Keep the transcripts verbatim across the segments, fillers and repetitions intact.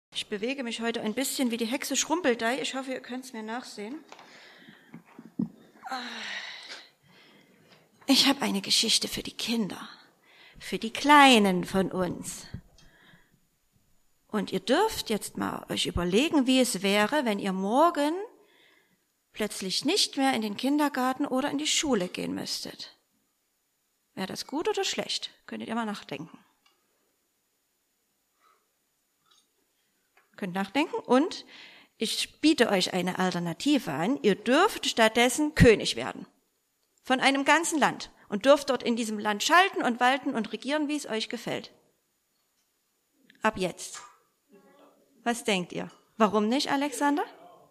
Ich bewege mich heute ein bisschen wie die Hexe Schrumpeldei. Ich hoffe, ihr könnt es mir nachsehen. Ich habe eine Geschichte für die Kinder, für die Kleinen von uns. Und ihr dürft jetzt mal euch überlegen, wie es wäre, wenn ihr morgen plötzlich nicht mehr in den Kindergarten oder in die Schule gehen müsstet. Wäre das gut oder schlecht? Könntet ihr mal nachdenken. Könnt nachdenken und ich biete euch eine Alternative an. Ihr dürft stattdessen König werden von einem ganzen Land und dürft dort in diesem Land schalten und walten und regieren, wie es euch gefällt. Ab jetzt. Was denkt ihr? Warum nicht, Alexander?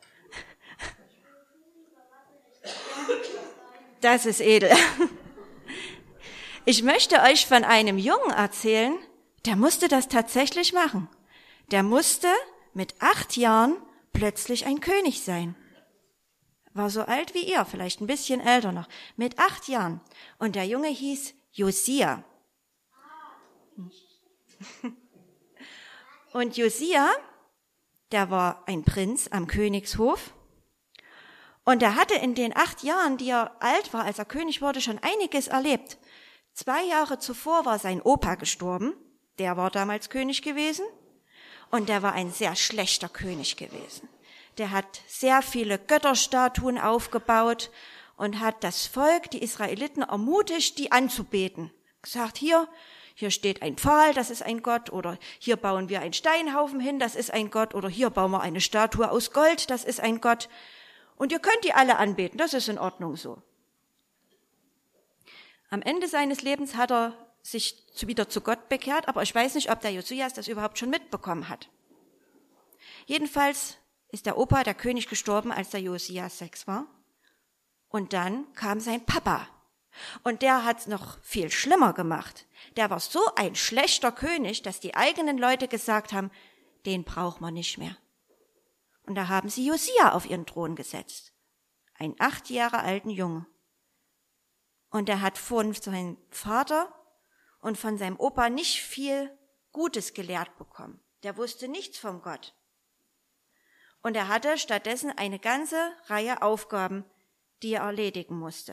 Das ist edel. Ich möchte euch von einem Jungen erzählen, der musste das tatsächlich machen. Der musste mit acht Jahren plötzlich ein König sein. War so alt wie ihr, vielleicht ein bisschen älter noch. Mit acht Jahren. Und der Junge hieß Josia. Und Josia, der war ein Prinz am Königshof. Und er hatte in den acht Jahren, die er alt war, als er König wurde, schon einiges erlebt. Zwei Jahre zuvor war sein Opa gestorben. Der war damals König gewesen. Und der war ein sehr schlechter König gewesen. Der hat sehr viele Götterstatuen aufgebaut und hat das Volk, die Israeliten, ermutigt, die anzubeten. Gesagt, hier, hier steht ein Pfahl, das ist ein Gott, oder hier bauen wir einen Steinhaufen hin, das ist ein Gott, oder hier bauen wir eine Statue aus Gold, das ist ein Gott. Und ihr könnt die alle anbeten, das ist in Ordnung so. Am Ende seines Lebens hat er sich wieder zu Gott bekehrt, aber ich weiß nicht, ob der Josias das überhaupt schon mitbekommen hat. Jedenfalls ist der Opa, der König, gestorben, als der Josias sechs war. Und dann kam sein Papa. Und der hat's noch viel schlimmer gemacht. Der war so ein schlechter König, dass die eigenen Leute gesagt haben, den brauchen wir nicht mehr. Und da haben sie Josia auf ihren Thron gesetzt. Einen acht Jahre alten Jungen. Und er hat von seinem Vater und von seinem Opa nicht viel Gutes gelehrt bekommen. Der wusste nichts vom Gott. Und er hatte stattdessen eine ganze Reihe Aufgaben, die er erledigen musste.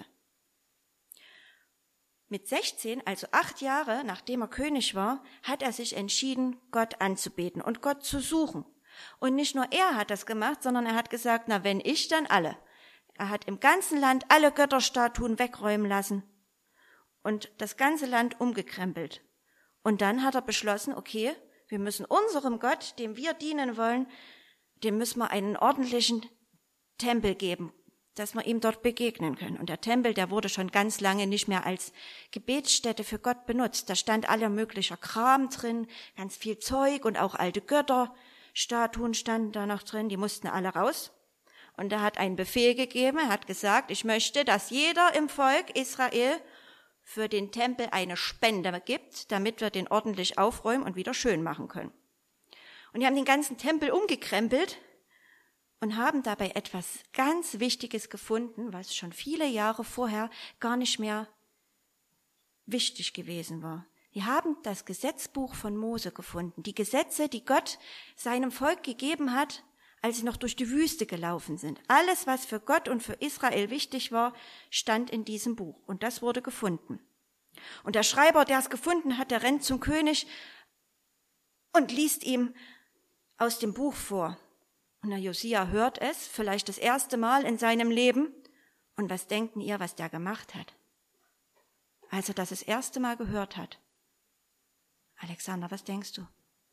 Mit sechzehn, also acht Jahre, nachdem er König war, hat er sich entschieden, Gott anzubeten und Gott zu suchen. Und nicht nur er hat das gemacht, sondern er hat gesagt, na wenn ich, dann alle. Er hat im ganzen Land alle Götterstatuen wegräumen lassen und das ganze Land umgekrempelt. Und dann hat er beschlossen, okay, wir müssen unserem Gott, dem wir dienen wollen, dem müssen wir einen ordentlichen Tempel geben, dass wir ihm dort begegnen können. Und der Tempel, der wurde schon ganz lange nicht mehr als Gebetsstätte für Gott benutzt. Da stand aller möglicher Kram drin, ganz viel Zeug und auch alte Götterstatuen standen da noch drin, die mussten alle raus. Und er hat einen Befehl gegeben, er hat gesagt, ich möchte, dass jeder im Volk Israel für den Tempel eine Spende gibt, damit wir den ordentlich aufräumen und wieder schön machen können. Und die haben den ganzen Tempel umgekrempelt und haben dabei etwas ganz Wichtiges gefunden, was schon viele Jahre vorher gar nicht mehr wichtig gewesen war. Die haben das Gesetzbuch von Mose gefunden, die Gesetze, die Gott seinem Volk gegeben hat, als sie noch durch die Wüste gelaufen sind. Alles, was für Gott und für Israel wichtig war, stand in diesem Buch. Und das wurde gefunden. Und der Schreiber, der es gefunden hat, der rennt zum König und liest ihm aus dem Buch vor. Und der Josia hört es, vielleicht das erste Mal in seinem Leben. Und was denken ihr, was der gemacht hat? Als er das das erste Mal gehört hat. Alexander, was denkst du?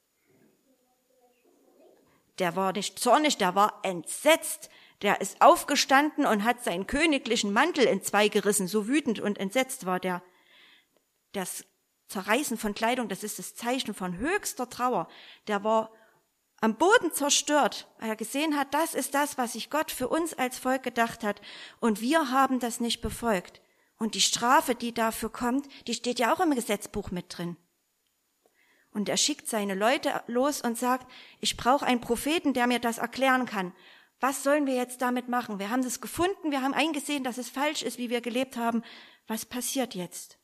Der war nicht zornig, der war entsetzt. Der ist aufgestanden und hat seinen königlichen Mantel in zwei gerissen. So wütend und entsetzt war der. Das Zerreißen von Kleidung, das ist das Zeichen von höchster Trauer. Der war am Boden zerstört, weil er gesehen hat, das ist das, was sich Gott für uns als Volk gedacht hat. Und wir haben das nicht befolgt. Und die Strafe, die dafür kommt, die steht ja auch im Gesetzbuch mit drin. Und er schickt seine Leute los und sagt, ich brauche einen Propheten, der mir das erklären kann. Was sollen wir jetzt damit machen? Wir haben das gefunden, wir haben eingesehen, dass es falsch ist, wie wir gelebt haben. Was passiert jetzt?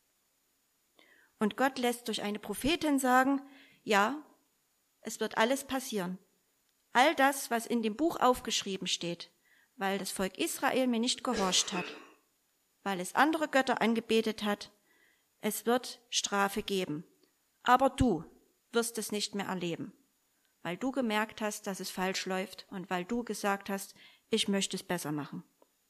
Und Gott lässt durch eine Prophetin sagen, ja, es wird alles passieren. all das, was in dem Buch aufgeschrieben steht, weil das Volk Israel mir nicht gehorcht hat, weil es andere Götter angebetet hat, es wird Strafe geben. Aber du wirst es nicht mehr erleben, weil du gemerkt hast, dass es falsch läuft und weil du gesagt hast, ich möchte es besser machen.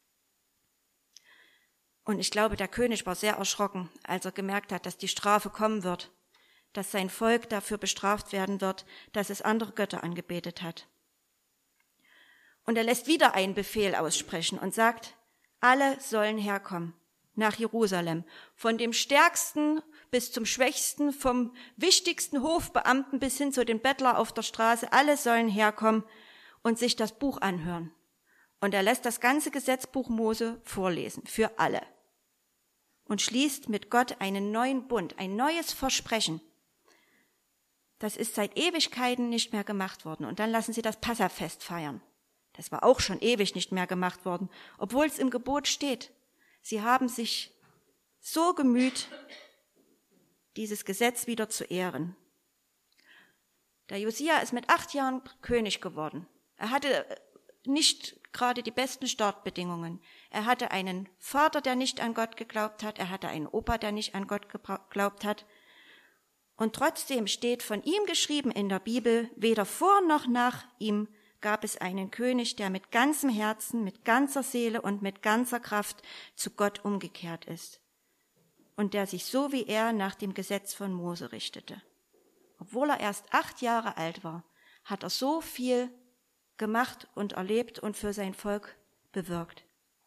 Und ich glaube, der König war sehr erschrocken, als er gemerkt hat, dass die Strafe kommen wird, dass sein Volk dafür bestraft werden wird, dass es andere Götter angebetet hat. Und er lässt wieder einen Befehl aussprechen und sagt, alle sollen herkommen nach Jerusalem, von dem Stärksten bis zum Schwächsten, vom wichtigsten Hofbeamten bis hin zu den Bettler auf der Straße, alle sollen herkommen und sich das Buch anhören. Und er lässt das ganze Gesetzbuch Mose vorlesen, für alle. Und schließt mit Gott einen neuen Bund, ein neues Versprechen. Das ist seit Ewigkeiten nicht mehr gemacht worden. Und dann lassen sie das Passafest feiern. Das war auch schon ewig nicht mehr gemacht worden, obwohl es im Gebot steht. Sie haben sich so gemüht, dieses Gesetz wieder zu ehren. Der Josia ist mit acht Jahren König geworden. Er hatte nicht gerade die besten Startbedingungen. Er hatte einen Vater, der nicht an Gott geglaubt hat. Er hatte einen Opa, der nicht an Gott geglaubt hat. Und trotzdem steht von ihm geschrieben in der Bibel, weder vor noch nach ihm gab es einen König, der mit ganzem Herzen, mit ganzer Seele und mit ganzer Kraft zu Gott umgekehrt ist und der sich so wie er nach dem Gesetz von Mose richtete. Obwohl er erst acht Jahre alt war, hat er so viel gemacht und erlebt und für sein Volk bewirkt.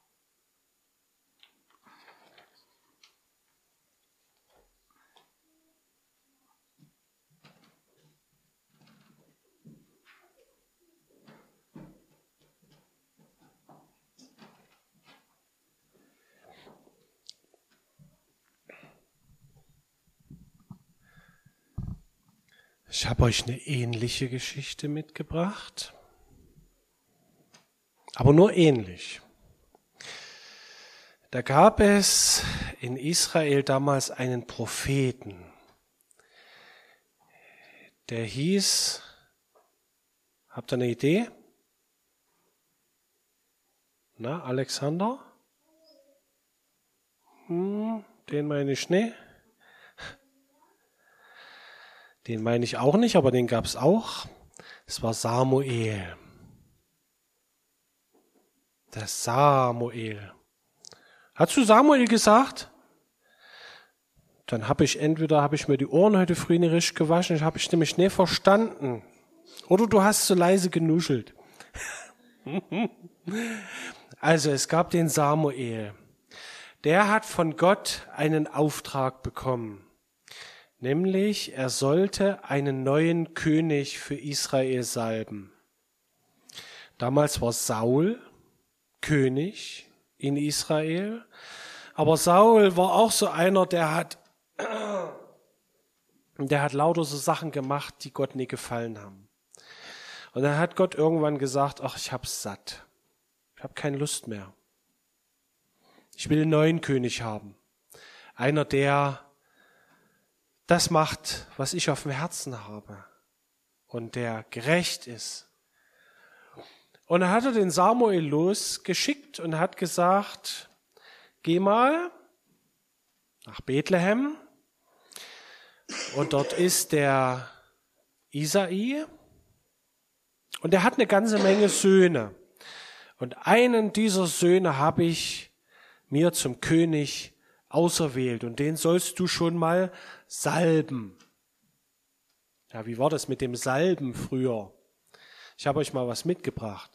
Ich habe euch eine ähnliche Geschichte mitgebracht, aber nur ähnlich. Da gab es in Israel damals einen Propheten, der hieß, habt ihr eine Idee? Na, Alexander? Hm, den meine ich nicht. Den meine ich auch nicht, aber den gab es auch. Es war Samuel. Der Samuel. Hast du Samuel gesagt? Dann habe ich entweder habe ich mir die Ohren heute früh nicht richtig gewaschen, ich habe ich nämlich nicht verstanden. Oder du hast so leise genuschelt. Also es gab den Samuel. Der hat von Gott einen Auftrag bekommen. Nämlich, er sollte einen neuen König für Israel salben. Damals war Saul König in Israel, aber Saul war auch so einer, der hat, der hat lauter so Sachen gemacht, die Gott nie gefallen haben. Und dann hat Gott irgendwann gesagt, ach, ich hab's satt. Ich habe keine Lust mehr. Ich will einen neuen König haben. Einer, der das macht, was ich auf dem Herzen habe und der gerecht ist. Und dann hat er den Samuel losgeschickt und hat gesagt, geh mal nach Bethlehem und dort ist der Isai und der hat eine ganze Menge Söhne. Und einen dieser Söhne habe ich mir zum König auserwählt und den sollst du schon mal salben. Ja, wie war das mit dem Salben früher? Ich habe euch mal was mitgebracht.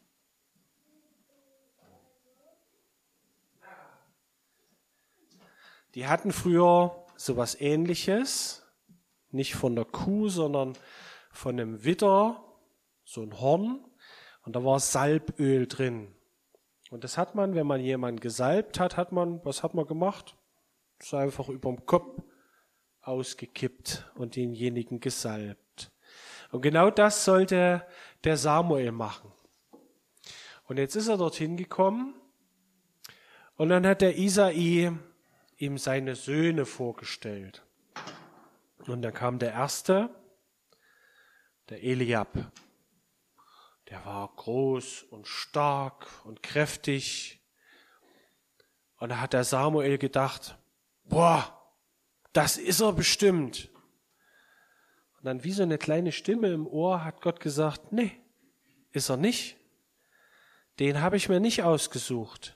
Die hatten früher sowas Ähnliches, nicht von der Kuh, sondern von einem Widder, so ein Horn, und da war Salböl drin. Und das hat man, wenn man jemanden gesalbt hat, hat man, was hat man gemacht? Das ist einfach überm Kopf ausgekippt und denjenigen gesalbt. Und genau das sollte der Samuel machen. Und jetzt ist er dorthin gekommen und dann hat der Isai ihm seine Söhne vorgestellt. Und dann kam der erste, der Eliab. der war groß und stark und kräftig. Und da hat der Samuel gedacht, boah, das ist er bestimmt. Und dann wie so eine kleine Stimme im Ohr hat Gott gesagt, nee, ist er nicht. Den habe ich mir nicht ausgesucht.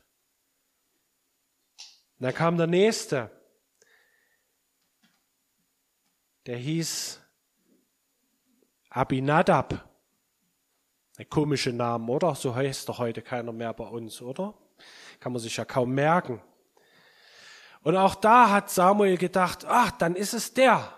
Und dann kam der Nächste. Der hieß Abinadab. Ein komischer Name, oder? So heißt doch heute keiner mehr bei uns, oder? Kann man sich ja kaum merken. Und auch da hat Samuel gedacht, ach, dann ist es der.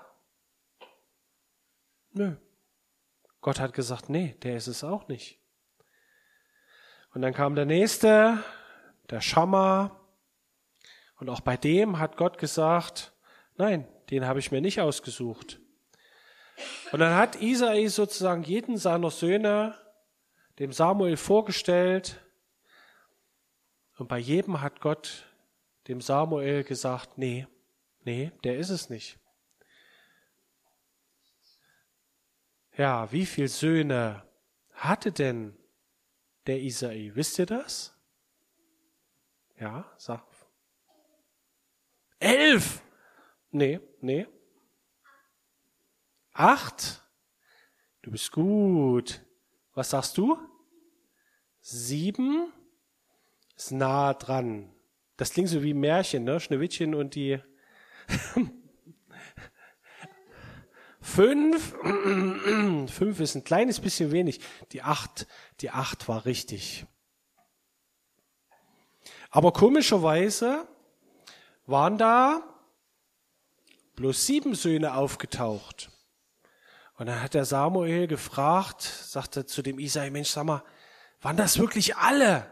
Nö. Gott hat gesagt, nee, der ist es auch nicht. Und dann kam der Nächste, der Schamma. Und auch bei dem hat Gott gesagt, nein, den habe ich mir nicht ausgesucht. Und dann hat Isai sozusagen jeden seiner Söhne dem Samuel vorgestellt. Und bei jedem hat Gott dem Samuel gesagt, nee, nee, der ist es nicht. Ja, wie viele Söhne hatte denn der Isai? Wisst ihr das? Ja, sag. Elf! Nee, nee. Acht? Du bist gut. Was sagst du? Sieben? Ist nah dran. Das klingt so wie ein Märchen, ne? Schneewittchen und die Fünf? Fünf ist ein kleines bisschen wenig. Die acht, die acht war richtig. Aber komischerweise waren da bloß sieben Söhne aufgetaucht. Und dann hat der Samuel gefragt, sagte zu dem Isai, Mensch, sag mal, waren das wirklich alle?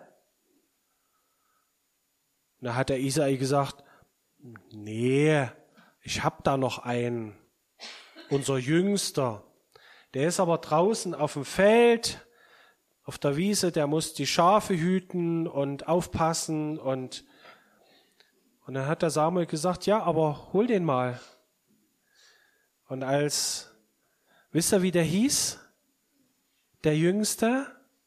Und dann hat der Isai gesagt, nee, ich hab da noch einen, unser Jüngster. Der ist aber draußen auf dem Feld, auf der Wiese, der muss die Schafe hüten und aufpassen. Und, und dann hat der Samuel gesagt, ja, aber hol den mal. Und als, wisst ihr, wie der hieß? Der Jüngste?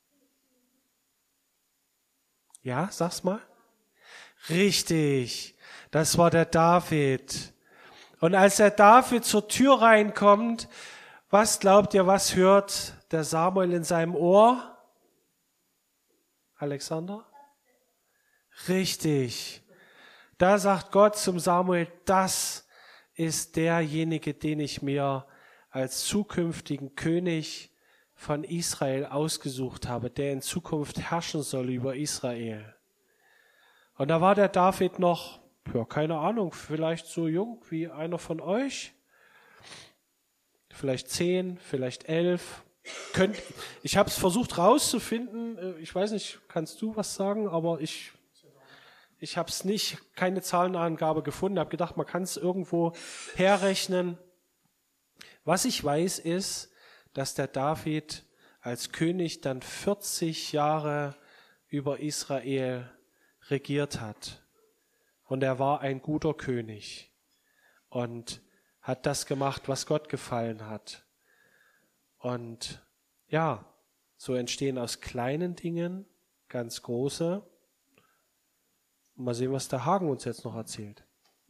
Ja, sag's mal. Richtig, das war der David. Und als der David zur Tür reinkommt, was glaubt ihr, was hört der Samuel in seinem Ohr? Alexander? Richtig. Da sagt Gott zum Samuel, das ist derjenige, den ich mir als zukünftigen König von Israel ausgesucht habe, der in Zukunft herrschen soll über Israel. Und da war der David noch, ja, keine Ahnung, vielleicht so jung wie einer von euch. Vielleicht zehn, vielleicht elf. Könnt, ich habe es versucht rauszufinden. Ich weiß nicht, kannst du was sagen? Aber ich, ich habe es nicht, keine Zahlenangabe gefunden. Ich habe gedacht, man kann es irgendwo herrechnen. Was ich weiß, ist, dass der David als König dann vierzig Jahre über Israel regiert hat. Und er war ein guter König und hat das gemacht, was Gott gefallen hat. Und ja, so entstehen aus kleinen Dingen ganz große. Mal sehen, was der Hagen uns jetzt noch erzählt.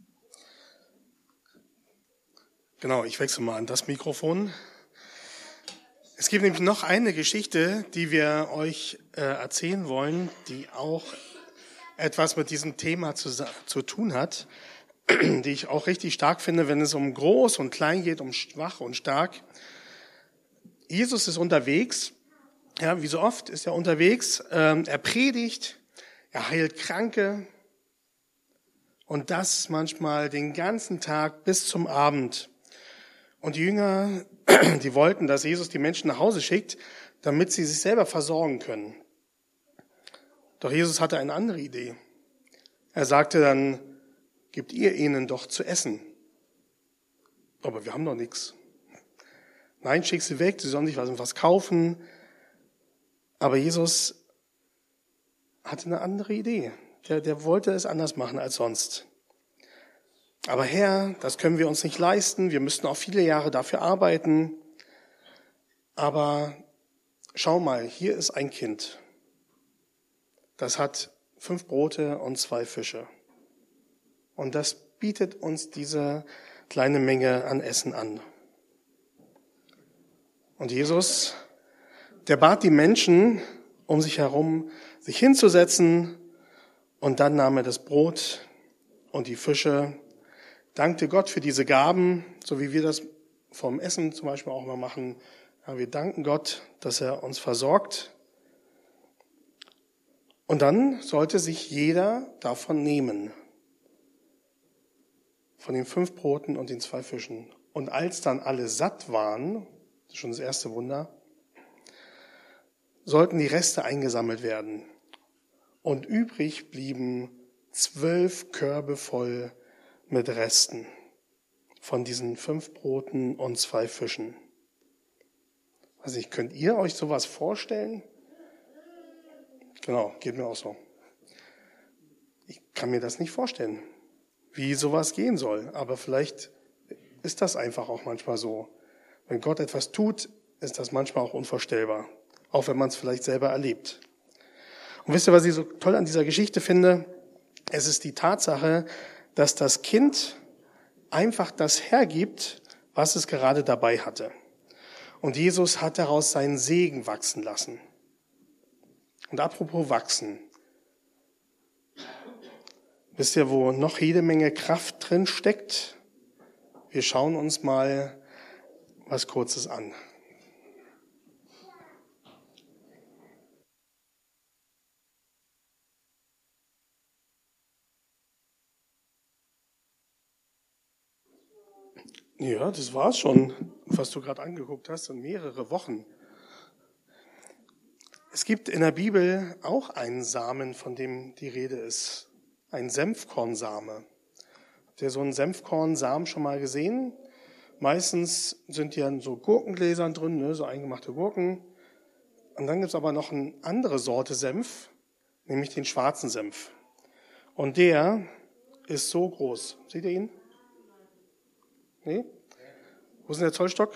Genau, ich wechsle mal an das Mikrofon. Es gibt nämlich noch eine Geschichte, die wir euch äh, erzählen wollen, die auch etwas mit diesem Thema zu, zu tun hat, die ich auch richtig stark finde, wenn es um groß und klein geht, um schwach und stark. Jesus ist unterwegs, ja, wie so oft ist er unterwegs, ähm, er predigt, er heilt Kranke und das manchmal den ganzen Tag bis zum Abend. Und die Jünger, die wollten, dass Jesus die Menschen nach Hause schickt, damit sie sich selber versorgen können. Doch Jesus hatte eine andere Idee. Er sagte dann, gebt ihr ihnen doch zu essen. Aber wir haben doch nichts. Nein, schick sie weg, sie sollen sich was kaufen. Aber Jesus hatte eine andere Idee. Der, der wollte es anders machen als sonst. Aber Herr, das können wir uns nicht leisten. Wir müssten auch viele Jahre dafür arbeiten. Aber schau mal, hier ist ein Kind. Das hat fünf Brote und zwei Fische. Und das bietet uns diese kleine Menge an Essen an. Und Jesus, der bat die Menschen um sich herum, sich hinzusetzen, und dann nahm er das Brot und die Fische, dankte Gott für diese Gaben, so wie wir das vom Essen zum Beispiel auch immer machen. Ja, wir danken Gott, dass er uns versorgt. Und dann sollte sich jeder davon nehmen, von den fünf Broten und den zwei Fischen. Und als dann alle satt waren, das ist schon das erste Wunder, sollten die Reste eingesammelt werden. Und übrig blieben zwölf Körbe voll mit Resten von diesen fünf Broten und zwei Fischen. Also ich, könnt ihr euch sowas vorstellen? Genau, geht mir auch so. Ich kann mir das nicht vorstellen, wie sowas gehen soll. Aber vielleicht ist das einfach auch manchmal so. Wenn Gott etwas tut, ist das manchmal auch unvorstellbar. Auch wenn man es vielleicht selber erlebt. Und wisst ihr, was ich so toll an dieser Geschichte finde? Es ist die Tatsache, dass das Kind einfach das hergibt, was es gerade dabei hatte. Und Jesus hat daraus seinen Segen wachsen lassen. Und apropos wachsen. Wisst ihr, wo noch jede Menge Kraft drin steckt? Wir schauen uns mal was Kurzes an. Ja, das war's schon, was du gerade angeguckt hast, in mehrere Wochen. Es gibt in der Bibel auch einen Samen, von dem die Rede ist. Ein Senfkornsame. Habt ihr so einen Senfkornsamen schon mal gesehen? Meistens sind die in so Gurkengläsern drin, ne, so eingemachte Gurken. Und dann gibt's aber noch eine andere Sorte Senf, nämlich den schwarzen Senf. Und der ist so groß. Seht ihr ihn? Nee? Wo ist denn der Zollstock?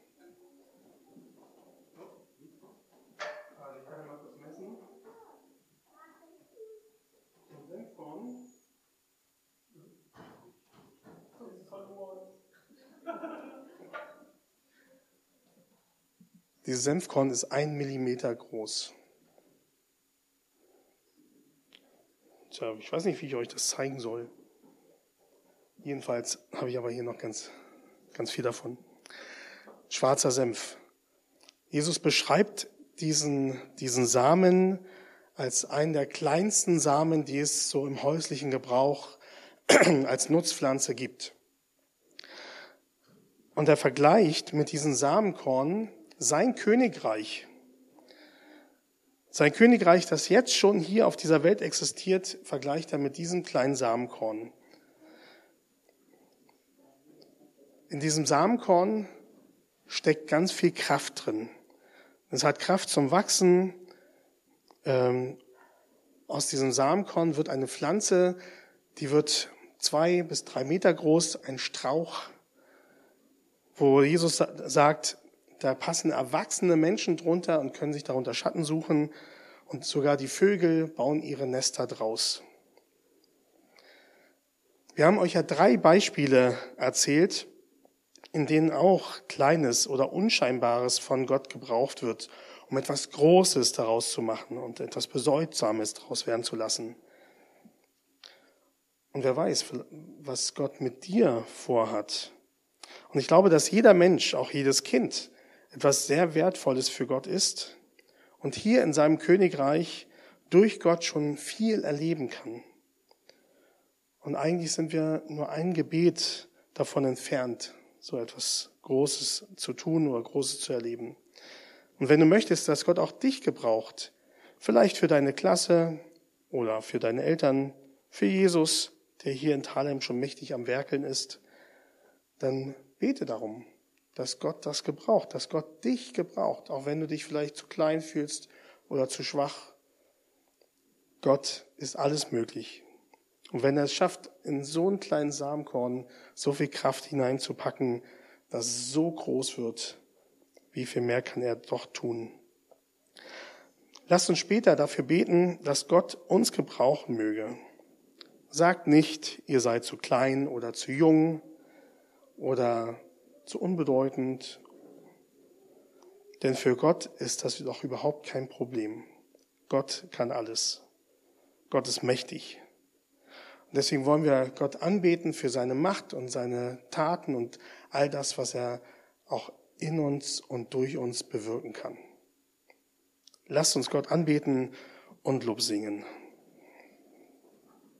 Dieses Senfkorn ist ein Millimeter groß. Tja, ich weiß nicht, wie ich euch das zeigen soll. Jedenfalls habe ich aber hier noch ganz, ganz viel davon. Schwarzer Senf. Jesus beschreibt diesen, diesen Samen als einen der kleinsten Samen, die es so im häuslichen Gebrauch als Nutzpflanze gibt. Und er vergleicht mit diesem Samenkorn sein Königreich. Sein Königreich, das jetzt schon hier auf dieser Welt existiert, vergleicht er mit diesem kleinen Samenkorn. In diesem Samenkorn steckt ganz viel Kraft drin. Es hat Kraft zum Wachsen. Ähm, aus diesem Samenkorn wird eine Pflanze, die wird zwei bis drei Meter groß, ein Strauch, wo Jesus sagt, da passen erwachsene Menschen drunter und können sich darunter Schatten suchen. Und sogar die Vögel bauen ihre Nester draus. Wir haben euch ja drei Beispiele erzählt, in denen auch Kleines oder Unscheinbares von Gott gebraucht wird, um etwas Großes daraus zu machen und etwas Bedeutsames daraus werden zu lassen. Und wer weiß, was Gott mit dir vorhat. Und ich glaube, dass jeder Mensch, auch jedes Kind, etwas sehr Wertvolles für Gott ist und hier in seinem Königreich durch Gott schon viel erleben kann. Und eigentlich sind wir nur ein Gebet davon entfernt, so etwas Großes zu tun oder Großes zu erleben. Und wenn du möchtest, dass Gott auch dich gebraucht, vielleicht für deine Klasse oder für deine Eltern, für Jesus, der hier in Thalheim schon mächtig am Werkeln ist, dann bete darum, dass Gott das gebraucht, dass Gott dich gebraucht, auch wenn du dich vielleicht zu klein fühlst oder zu schwach. Gott ist alles möglich. Und wenn er es schafft, in so einen kleinen Samenkorn so viel Kraft hineinzupacken, dass es so groß wird, wie viel mehr kann er doch tun? Lasst uns später dafür beten, dass Gott uns gebrauchen möge. Sagt nicht, ihr seid zu klein oder zu jung oder zu unbedeutend. Denn für Gott ist das doch überhaupt kein Problem. Gott kann alles. Gott ist mächtig. Und deswegen wollen wir Gott anbeten für seine Macht und seine Taten und all das, was er auch in uns und durch uns bewirken kann. Lasst uns Gott anbeten und Lob singen.